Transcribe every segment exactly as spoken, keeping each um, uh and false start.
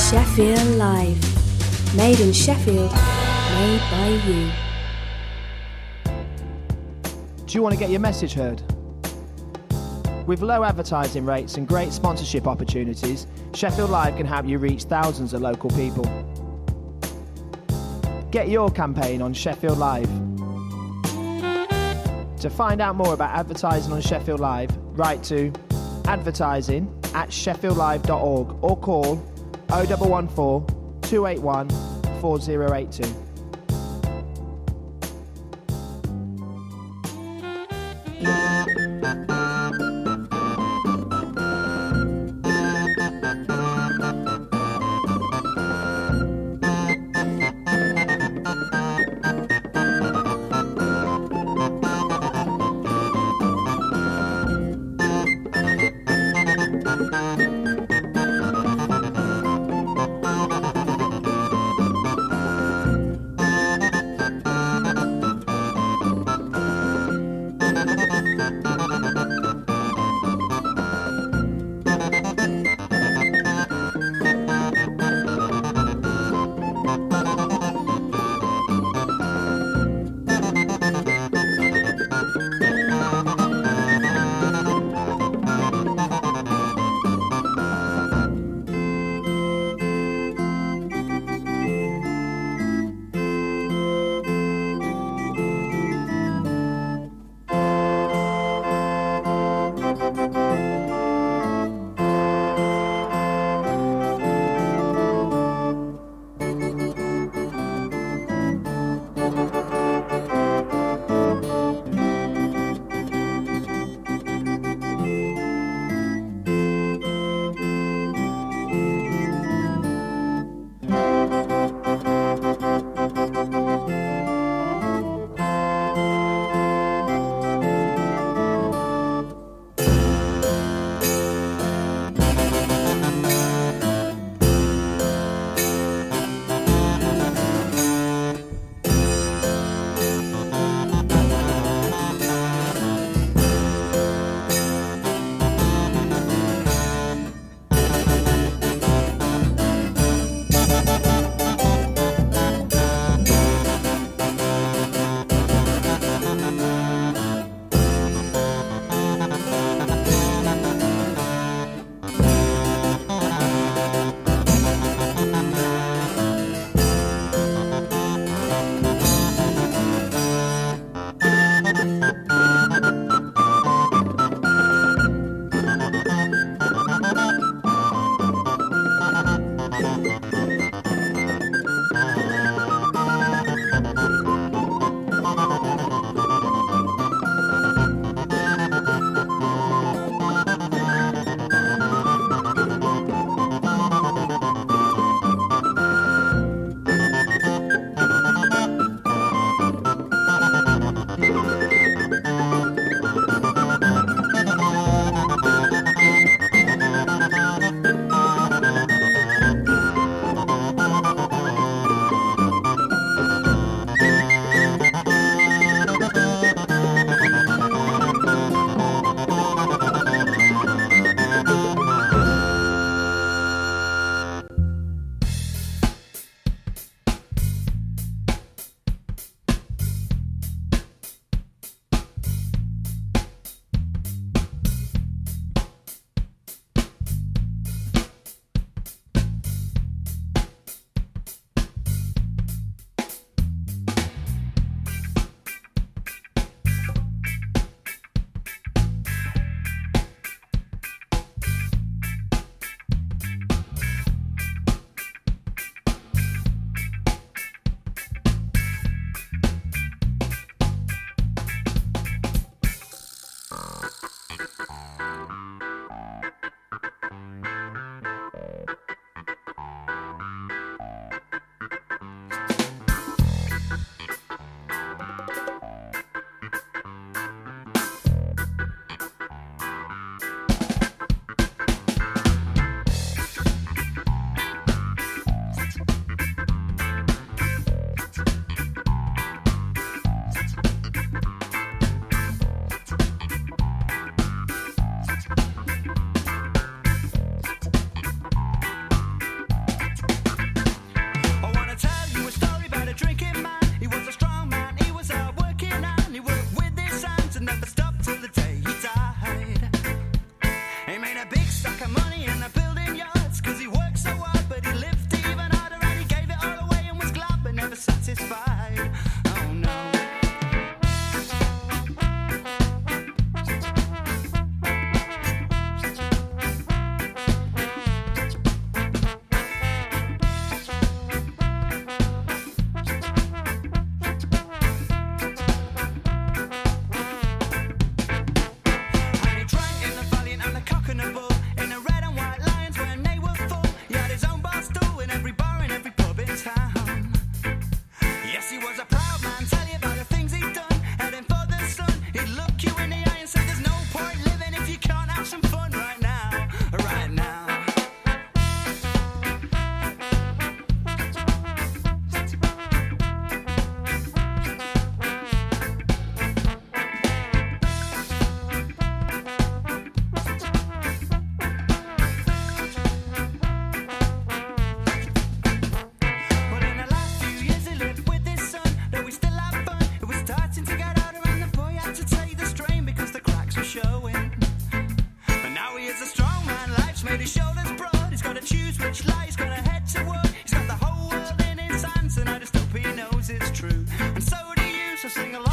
Sheffield Live. Made in Sheffield, made by you. Do you want to get your message heard? With low advertising rates and great sponsorship opportunities, Sheffield Live can help you reach thousands of local people. Get your campaign on Sheffield Live. To find out more about advertising on Sheffield Live, write to advertising at sheffield live dot org or call oh one one four, two eight one, four oh eight two. choose which lie he's gonna head toward. He's got the whole world in his hands, and I just hope he knows it's true. And so do you, so sing along.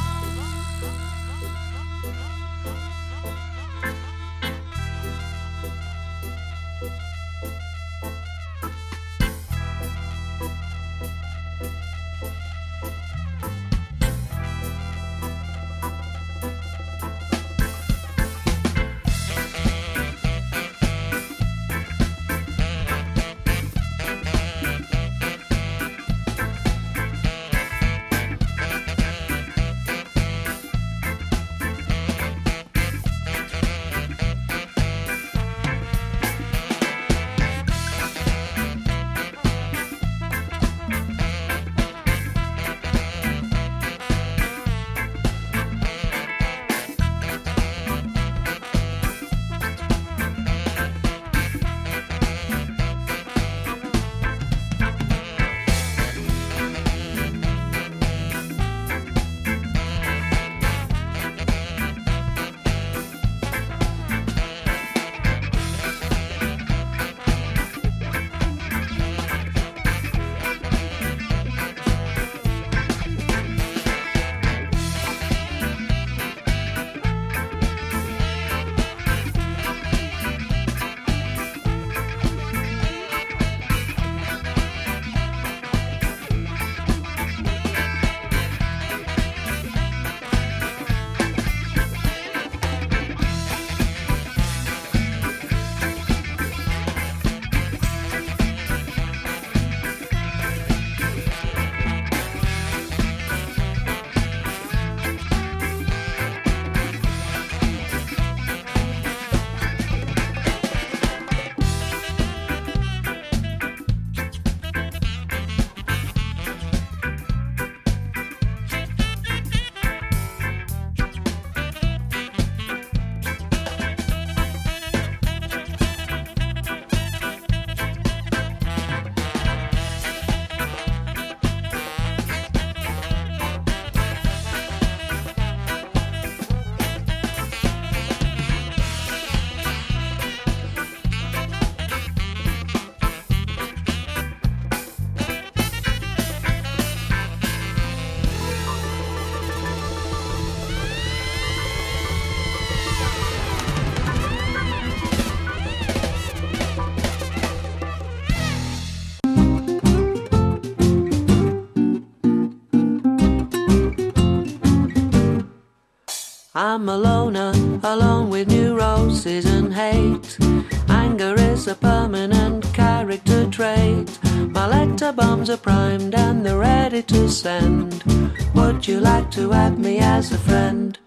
I'm a loner, alone with neuroses and hate. Anger is a permanent character trait. My letter bombs are primed and they're ready to send. Would you like to add me as a friend?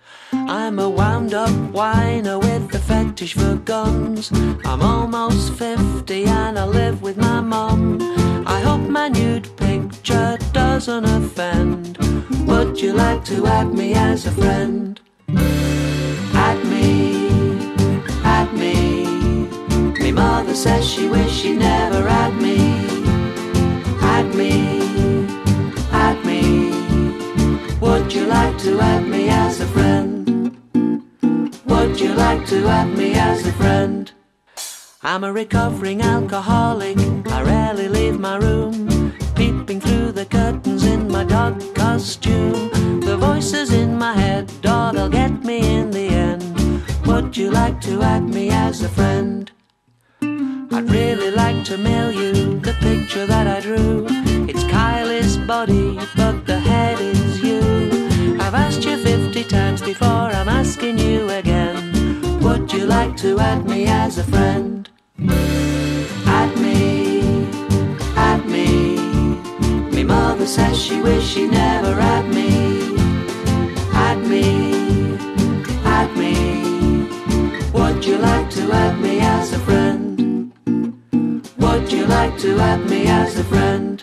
I'm a wound-up whiner with a fetish for guns. I'm almost fifty and I live with my mum. I hope my nude picture doesn't offend. Would you like to add me as a friend? Add me, add me. Me mother says she wish she never had me. Add me, add me. Would you like to add me as a friend? Would you like to add me as a friend? I'm a recovering alcoholic, I rarely leave my room. Peeping through the curtains in my dog costume. The voices in my head, oh, they'll get me in the end. Would you like to add me as a friend? I'd really like to mail you the picture that I drew. It's Kylie's body, but the head is you. I've asked you fifty times before, I'm asking you again. Would you like to add me as a friend? Add me, add me. Me mother says she wish she never had me. Add me, add me. Would you like to add me as a friend? Would you like to add me as a friend?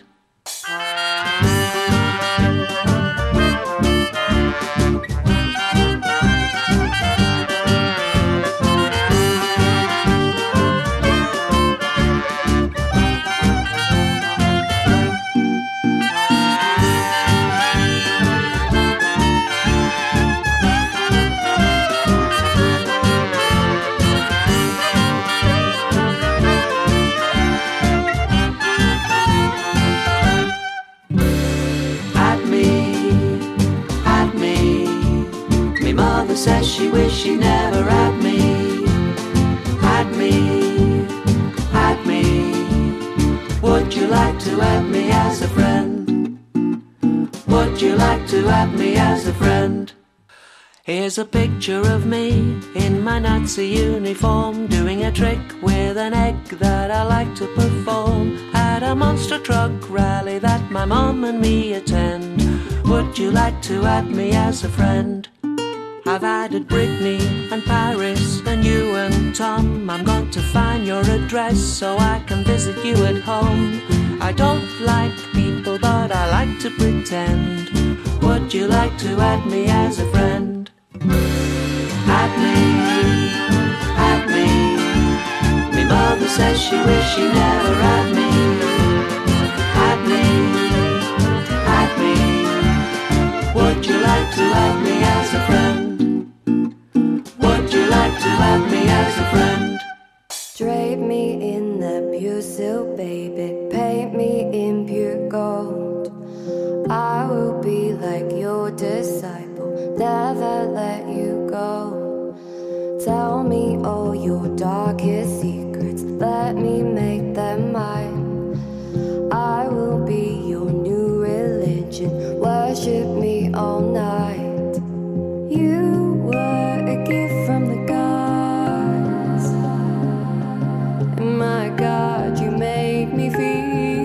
Would you like to add me as a friend? Would you like to add me as a friend? Here's a picture of me in my Nazi uniform, doing a trick with an egg that I like to perform at a monster truck rally that my mom and me attend. Would you like to add me as a friend? I've added Brittany and Paris and you and Tom. I'm going to find your address so I can visit you at home. I don't like people, but I like to pretend. Would you like to add me as a friend? Add me, add me. Me mother says she wish she never had me. Add me, add me. Would you like to add me as a friend? Would you like to add me as a friend? Drape me in the pure silk, baby. Paint me in pure gold. I will be like your disciple, never let you go. Tell me all your darkest secrets, let me make them mine. I will be your new religion, worship me all night. You were a gift from the gods, and my God, you make me feel.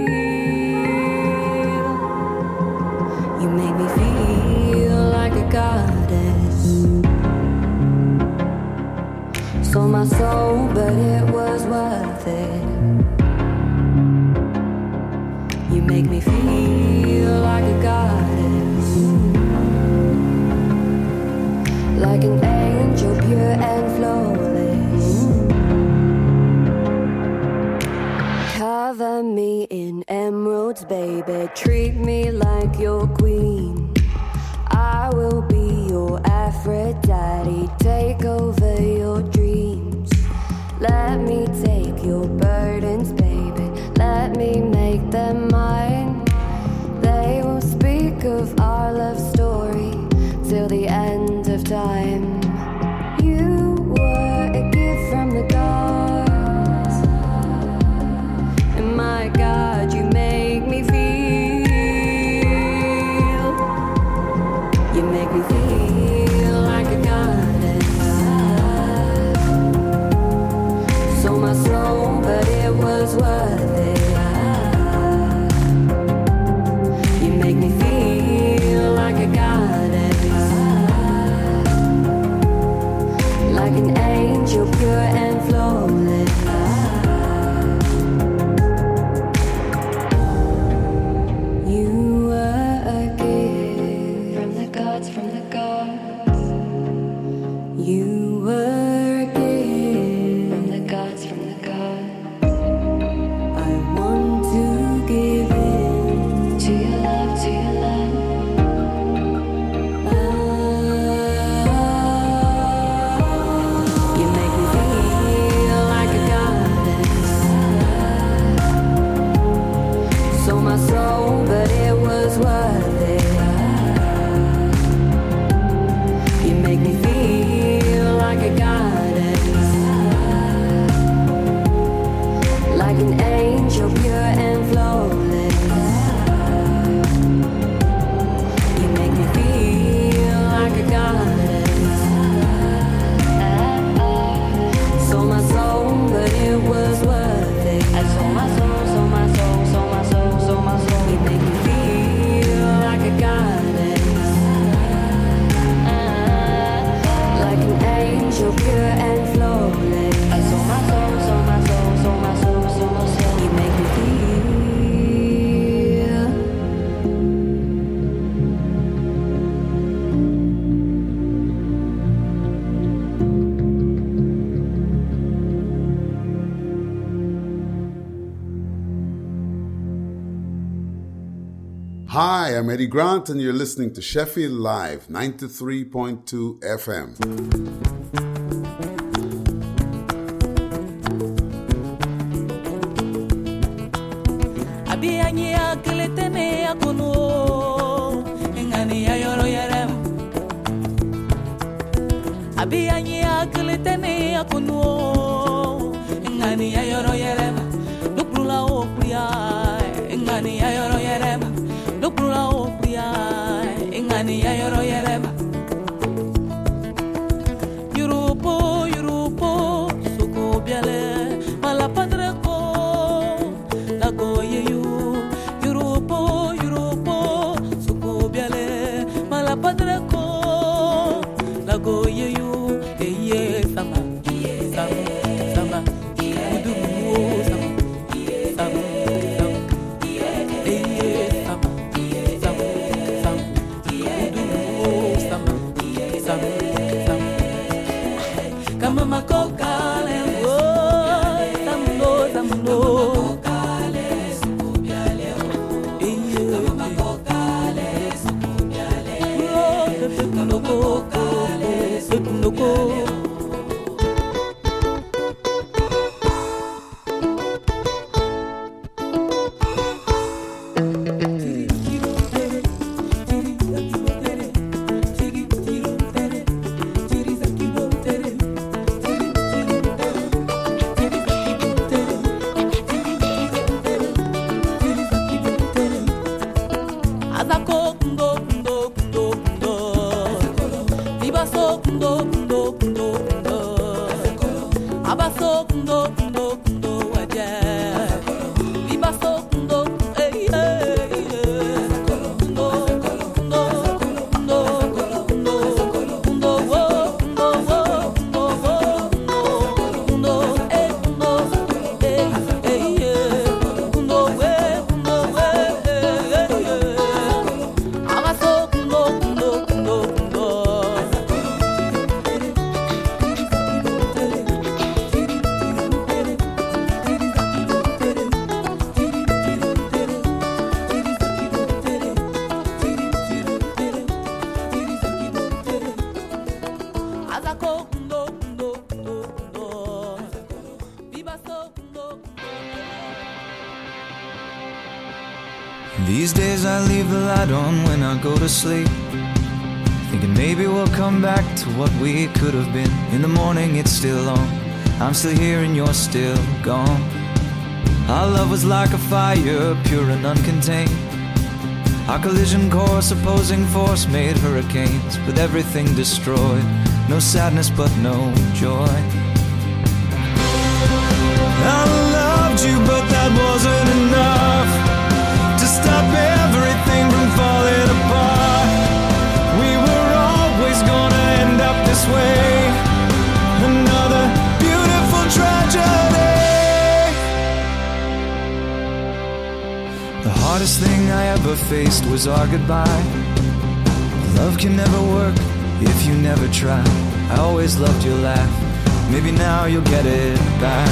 You make me feel like a goddess. Sold my soul, but it was worth it. You make me feel like a goddess, like an angel, pure and flawless. Cover me in emeralds, baby. Treat me like your queen. I will be your Aphrodite. Take over your dreams. Let me take your burdens, baby. Let me make them mine. They will speak of our love story till the end of time. You were a gift from the gods, and my God, you make me feel. You make me feel like a goddess. Sold my soul, but it was worth it. You make me feel like a goddess, like an angel, pure and flawless. You were a gift from the gods, from the gods. You were a gift from the gods, from the gods. I want to give in to your love, to your love. You make me feel like a goddess. Sold my soul, but it was worth it. You make me feel like a goddess, like an angel, pure and flawless. You make me feel like a goddess. Sold my soul, but it was worth it. I sold my soul, sold my soul, sold my soul, sold my soul. You make me feel like a goddess, like an angel, pure and flawless. I sold my soul, sold my soul, sold my soul, sold my soul. You make me feel. Hi, I'm Eddie Grant, and you're listening to Sheffield Live, ninety-three point two F M. Abianya keletene akuno ngani ya yoro yerem. Abianya keletene akuno ngani ya yoro yerem. Nukrula opria These days I leave the light on when I go to sleep, thinking maybe we'll come back to what we could have been. In the morning it's still on, I'm still here and you're still gone. Our love was like a fire, pure and uncontained. Our collision course, opposing force made hurricanes, with everything destroyed. No sadness but no joy. I loved you, but that wasn't enough to stop everything from falling apart. We were always gonna end up this way. Another beautiful tragedy. The hardest thing I ever faced was our goodbye. Love can never work if you never try. I always loved your laugh, maybe now you'll get it back.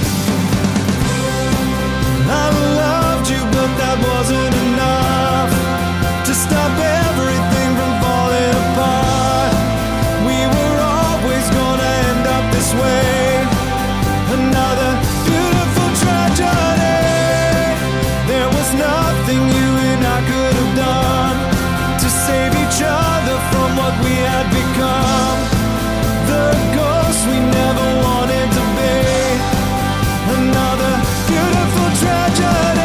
I loved you, but that wasn't enough to stop everything from falling apart. We were always gonna end up this way. Another beautiful tragedy. There was nothing you and I could have done to save each other from what we had become. The ghosts we never wanted to be. Another beautiful tragedy.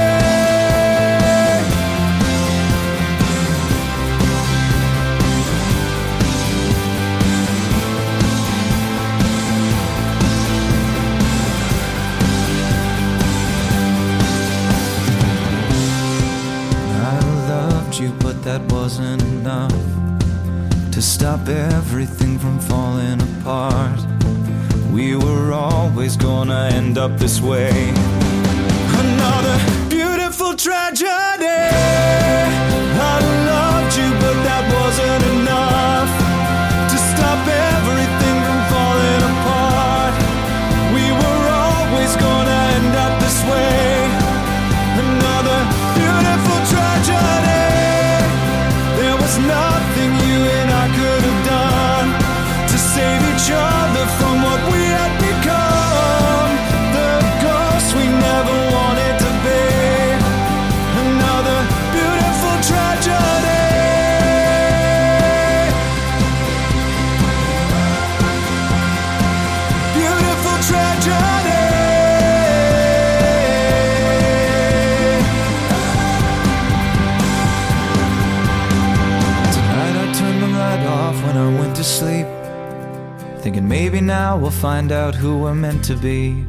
I loved you, but that wasn't enough to stop everything from falling apart. We were always gonna end up this way. Another beautiful tragedy. I loved you, but that wasn't enough to stop everything from falling apart. We were always gonna end up this way. Another beautiful tragedy. There was nothing you and I could have done to save each other from what we had become. The ghosts we never wanted to be. Another beautiful tragedy. Beautiful tragedy. Tonight I turned the light off when I went to sleep, thinking maybe now we'll find out who we're meant to be.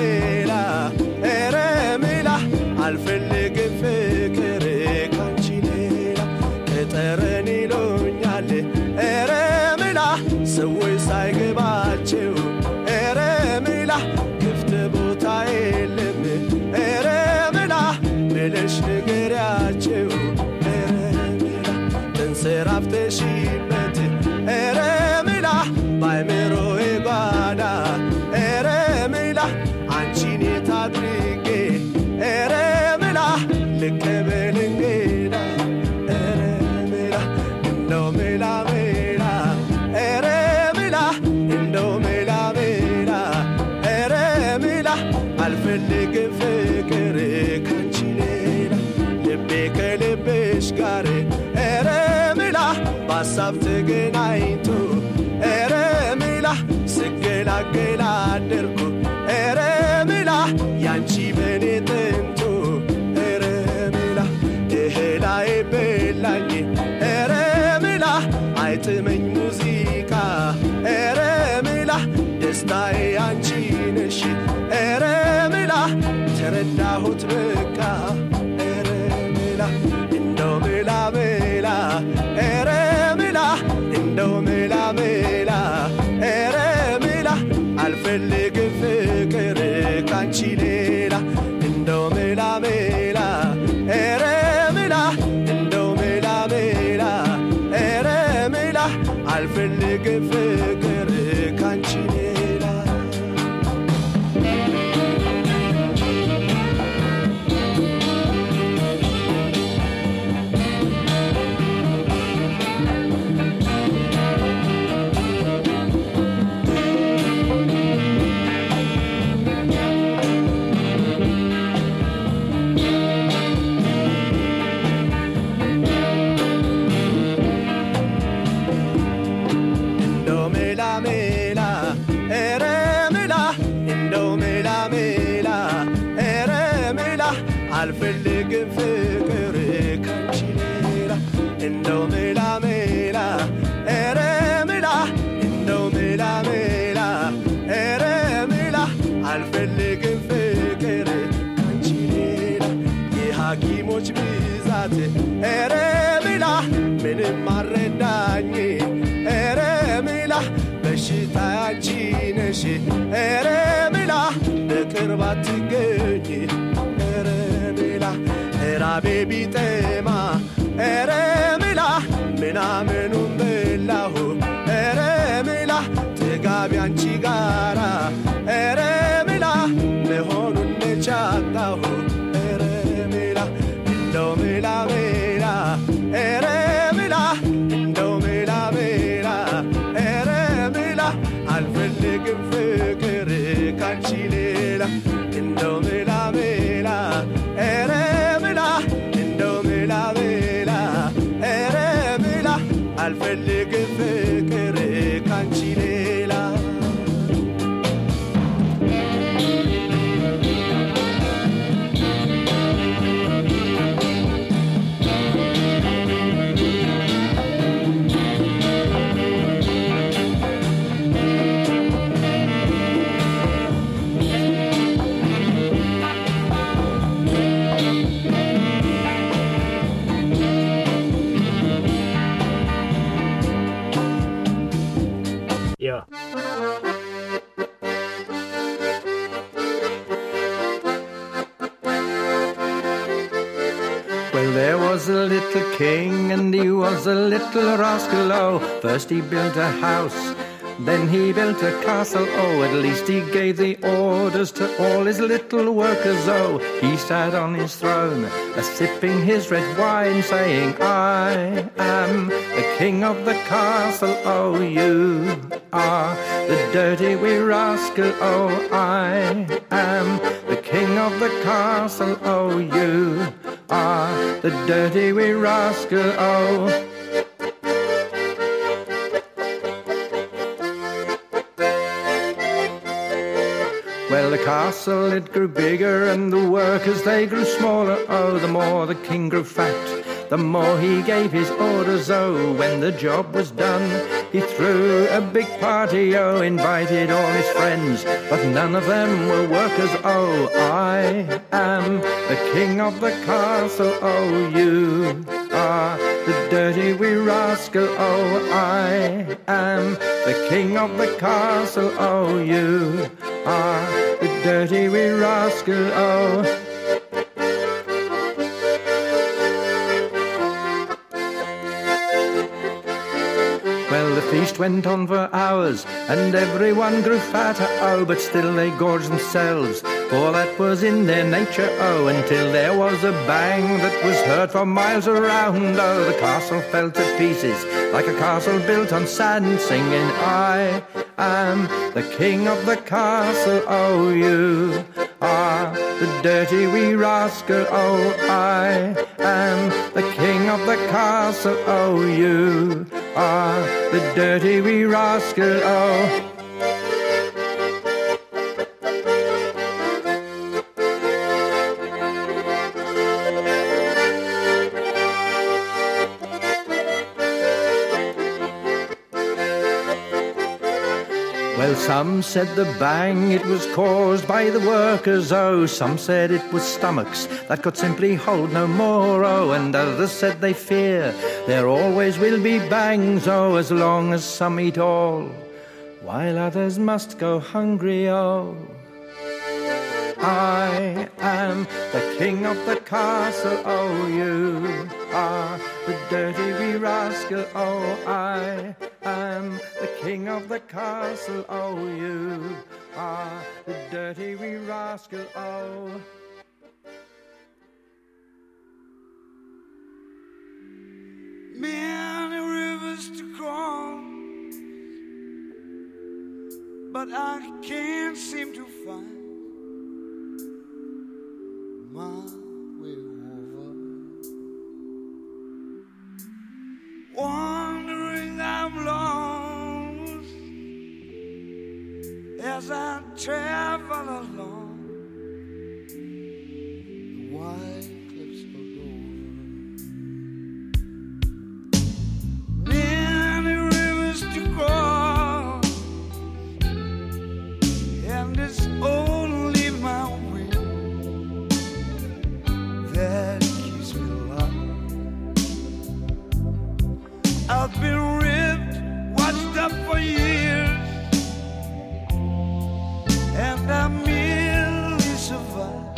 ሜላ ኧረ ሜላ አልፈልግም ፍቅር ካንቺ ሌላ ቅጠረን ይሉኛል ኧረ ሜላ ሰዎች ሳይገባቸው ኧረ ሜላ ክፍት ቦታ የለም ኧረ ሜላ ብለሽ ንገሪያቸው ኧረ ሜላ ተንሰራፍተሽበት ኧረ ሜላ ባይምሮዬ ጓዳ ኧረ ሜላ አንቺን የት አድርጌ ኧረ ሜላ ልቀበል እንግዳ ኧረ ሜላ እንደው ሜላ ሜላ ኧረ ሜላ እንደው ሜላ ሜላ ኧረ ሜላ አልፈልግም ፍቅር ካንቺ ሌላ ልቤ ከልብሽ ጋር ኧረ ሜላ በሀሳብ ተገናኝቶ ኧረ ሜላ ስገላገላ አደርኩ ኧረ ሜላ ያንቺ በኔ ጥንቱ ኧረ ሜላ እህላይ በላኝ ኧረ ሜላ አይጥመኝ ሙዚቃ ኧረ ሜላ ደስታዬ አንቺ ነሽ ኧረ ሜላ ተረዳሁት በቃ ኧረ ሜላ እንደው ሜላ ሜላ ኧረ ሜላ እንደው ሜላ ሜላ ኧረ ሜላ አልፈልግም ፍቅር ካንቺ ሌላ እንደው ሜላ ሜላ ኧረ ሜላ እንደው ሜላ ሜላ ኧረ ሜላ አልፈልግም ፍቅር ካንቺ ሌላ አልፈልግም ፍቅር ካንቺ ሌላ እንደው ሜላ ሜላ ኧረ ሜላ እንደው ሜላ ሜላ ኧረ ሜላ አልፈልግም ፍቅር ካንቺ ሌላ የሐኪሞች ብዛት ኧረ ሜላ ምንም አልረዳኝ ኧረ ሜላ በሽታ አንቺ ነሽ ኧረ ሜላ በቅርብ አትገኝ ኧረ ሜላ ራቤ ቢጠማ ኧረ ሜላ ምናምኑን በላሁ ኧረ ሜላ ጥጋቢ አንቺ ጋራ ኧረ ሜላ መሆኑን ነቻጣሁ ኧረ ሜላ እንደው ሜላ ሜላ ኧረ ሜላ እንደው ሜላ ሜላ ኧረ ሜላ አልፈልግም ፍቅር ካንቺ ሌላ እንደው ሜላ ሜላ ኧረ ሜላ እንደው ሜላ ሜላ ኧረ ሜላ አልፈልግም ፍቅር ካንቺ ሌላ There was a little king and he was a little rascal, oh. First he built a house, then he built a castle, oh. At least he gave the orders to all his little workers, oh. He sat on his throne, a-sipping his red wine, saying, I am the king of the castle, oh. You are the dirty wee rascal, oh. I am the king of the castle, oh. You are the dirty wee rascal, oh. Well, the castle, it grew bigger and the workers, they grew smaller, oh. The more the king grew fat, the more he gave his orders, oh. When the job was done, He threw a big party, oh, invited all his friends, but none of them were workers, oh. I am the king of the castle, oh, you are the dirty wee rascal, oh. I am the king of the castle, oh, you are the dirty wee rascal, oh. Well, the feast went on for hours, and everyone grew fatter, oh, but still they gorged themselves, for that was in their nature, oh, until there was a bang that was heard for miles around, oh, the castle fell to pieces, like a castle built on sand, singing, I am the king of the castle, oh, you are the dirty wee rascal, oh, I am the king of the castle, oh, you are the dirty wee rascal, oh. Well, some said the bang, it was caused by the workers, oh. Some said it was stomachs that could simply hold no more, oh. And others said they fear there always will be bangs, oh, as long as some eat all, while others must go hungry, oh. I am the king of the castle, oh, you are the dirty wee rascal, oh, I am the king of the castle, oh, you are the dirty wee rascal, oh. Many rivers to cross, but I can't seem to find my way over. Wandering I'm lost as I travel along the white cliffs of Dover. Many rivers to cross, and it's only my will that keeps me alive. I've been ripped, watched up for years, and I merely survive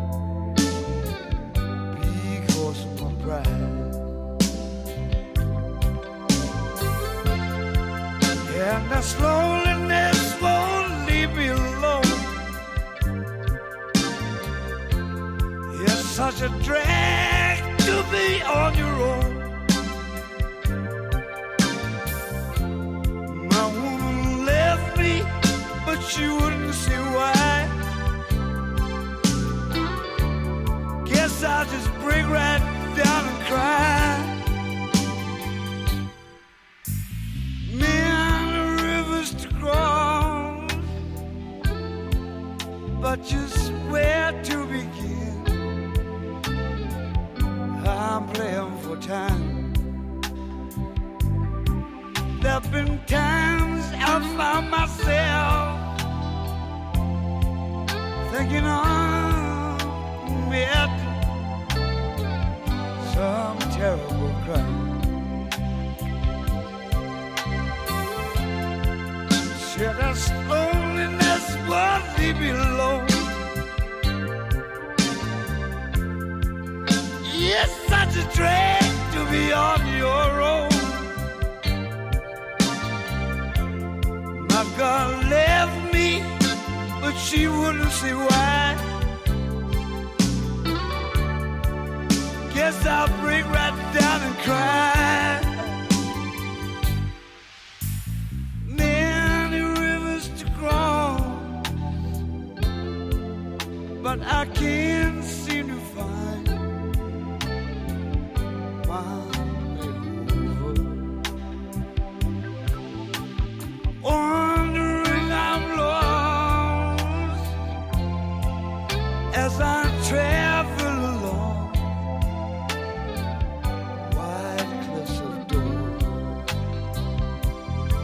because of my pride. And this loneliness won't leave me alone. It's such a drag to be on your own. My woman left me, but she wouldn't see why. Guess I'll just break right down and cry. Many rivers to cross, but just where to begin? I'm playing for time. There've been times I found myself thinking I'll commit some terrible crime. Sure, this loneliness won't leave me alone. It's such a drag to be on your own. My girl left me, but she wouldn't see why. Guess I'll break right down and cry. Many rivers to cross, but I can't seem to find my way over. Wandering I'm lost as I travel along white cliffs of Dover.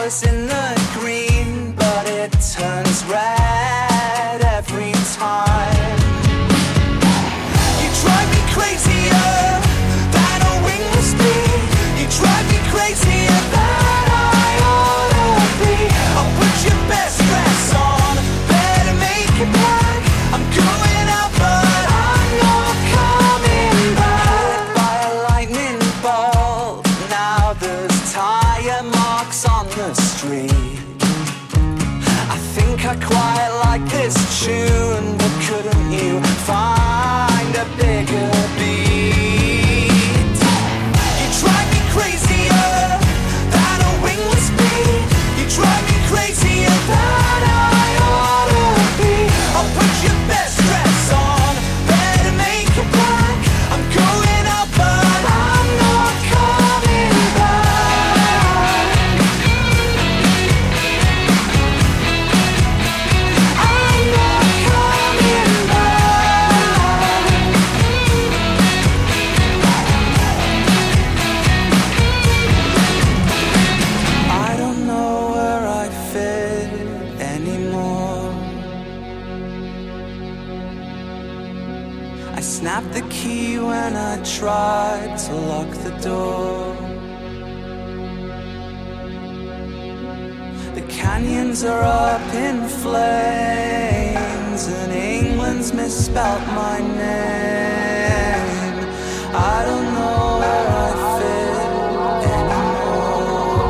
was in the green, but it turns red every time. You drive me crazier than a wingless bee. You drive me crazier than I ought to be. I'll put your best dress on, better make it black. I'm going out, but I'm not coming back. Hit by a lightning bolt, now there's tire marks on the street. I think I quite like this tune, but couldn't you find a bigger beat? You drive me crazier than a wingless bee. You drive me crazier than I ought to be. I'll put your best dress on, better make it black. I'm going out, but I'm not coming back. I'm not coming back. I don't know where I fit anymore. I snapped the key when I tried to lock the door. The canyons are up in flames, and England's misspelt my name. I don't know where I fit anymore.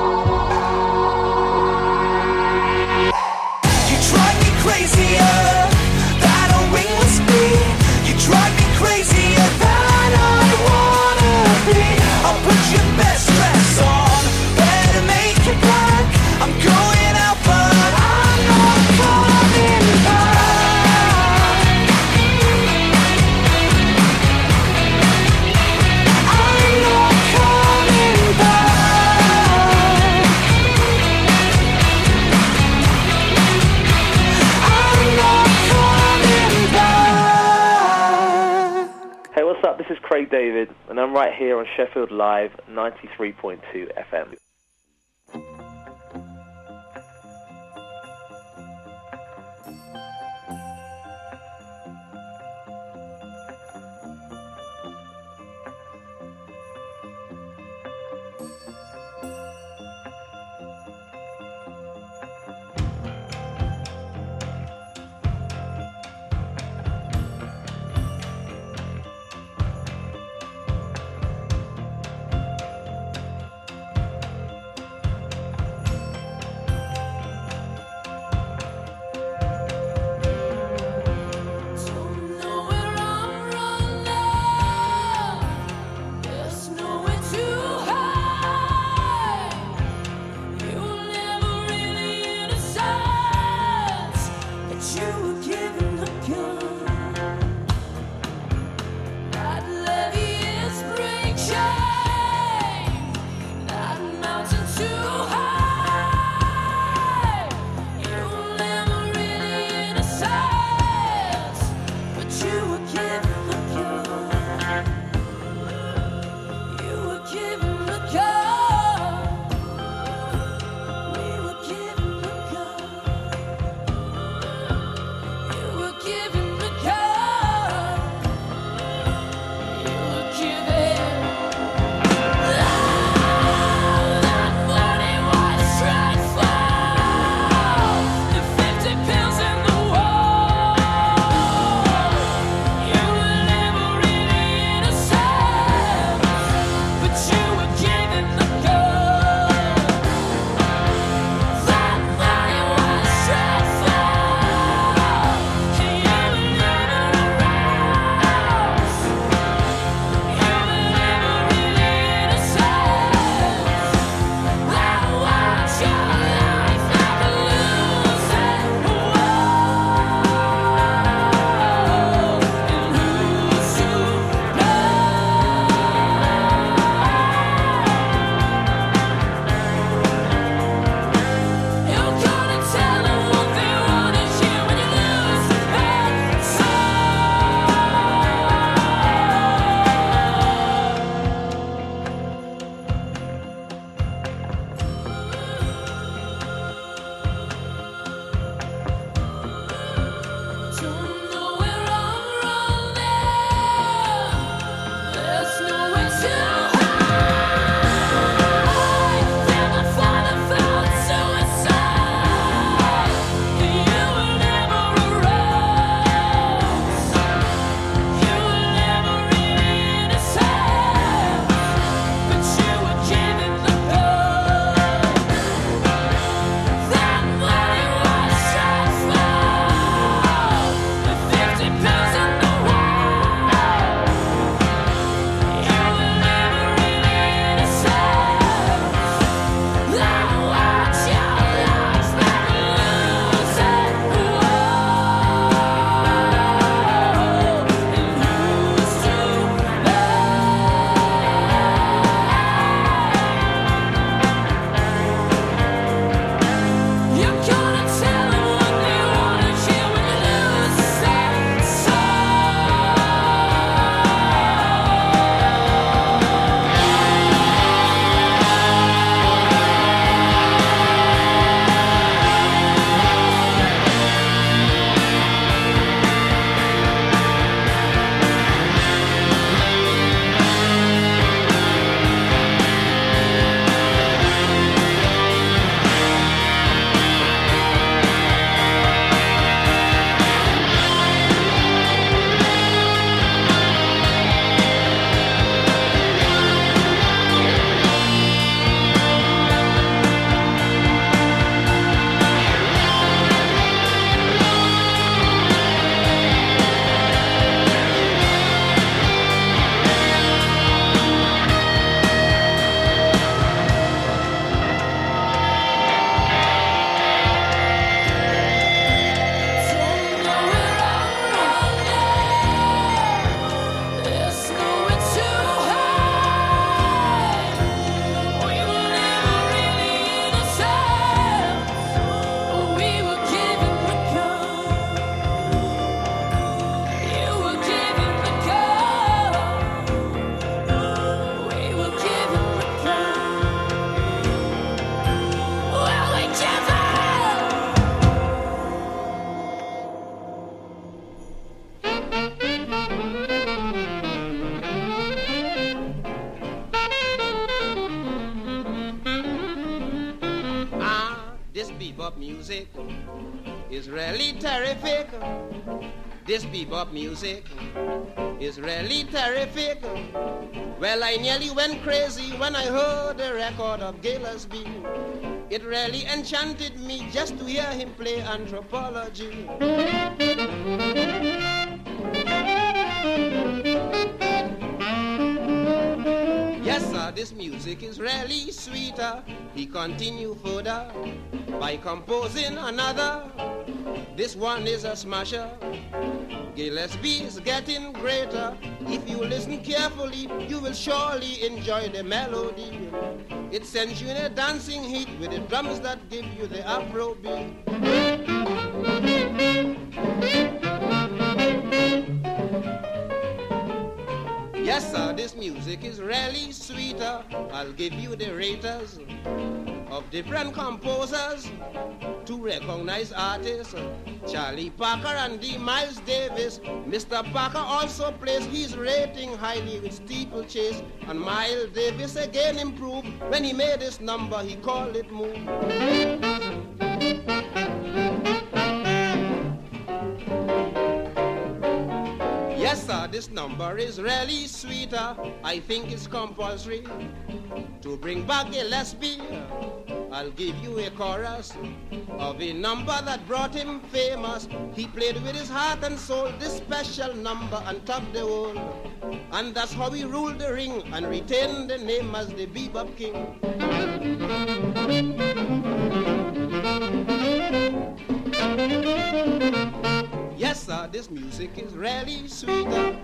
You drive me crazier than a wingless bee. You drive me crazier than I wanna be. I'll put your best dress on, better make it black. I'm going out, but I'm not coming back. I'm not coming back. I'm not coming back. Hey, what's up? This is Craig David, and I'm right here on Sheffield Live ninety-three point two F M. bebop music is really terrific. This bebop music is really terrific. Well, I nearly went crazy when I heard the record of Gillespie. It really enchanted me just to hear him play Anthropology. Yes, sir, this music is really sweeter. He continued further by composing another. This one is a smasher. Gillespie is getting greater. If you listen carefully, you will surely enjoy the melody. It sends you in a dancing heat with the drums that give you the Afro beat. Yes, sir, this music is really sweeter. I'll give you the raters of different composers to recognize artists. Charlie Parker and D. Miles Davis. Mister Parker also placed his rating highly with Steeplechase. And Miles Davis again improved when he made this number, he called it Move. Yes, sir, this number is really sweeter. I think it's compulsory to bring back Gillespie. I'll give you a chorus of a number that brought him famous. He played with his heart and soul this special number and topped the world. And that's how he ruled the ring and retained the name as the Bebop King. Yes, sir, this music is really sweeter.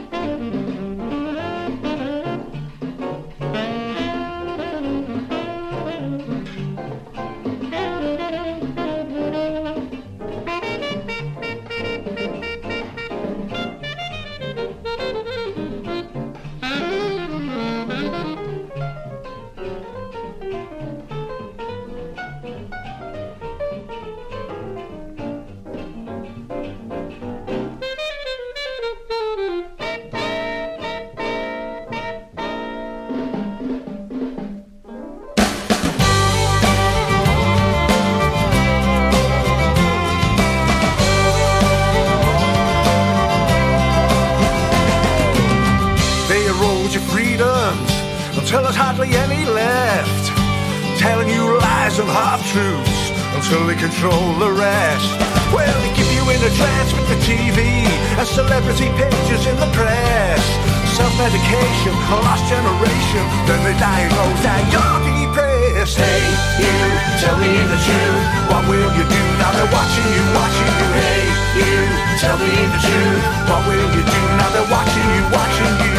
Until there's hardly any left, telling you lies and half-truths until they control the rest. Well, they keep you in a trance with the T V and celebrity pictures in the press. Self-medication, a lost generation, then they diagnose that you're depressed. Hey, you, tell me the truth, what will you do now they're watching you, watching you? Hey, you, tell me the truth, what will you do now they're watching you, watching you?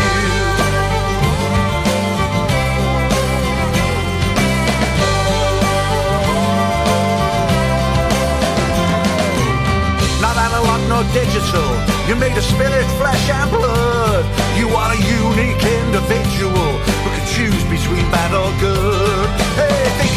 No digital, you're made of spirit, flesh and blood. You are a unique individual who can choose between bad or good.